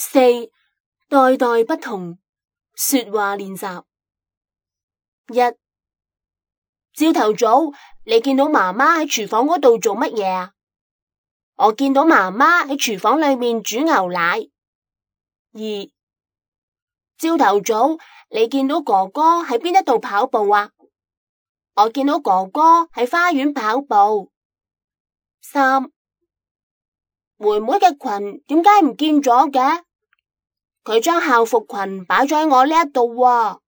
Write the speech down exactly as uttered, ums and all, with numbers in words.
四、代代不同說話練習。一、朝頭早，你見到媽媽喺廚房嗰度做乜嘢啊？我見到媽媽喺廚房裏面煮牛奶。二、朝頭早，你見到哥哥喺邊一度跑步啊？我見到哥哥喺花園跑步。三、妹妹嘅裙點解唔見咗嘅？佢將校服裙擺咗喺我呢一度喎。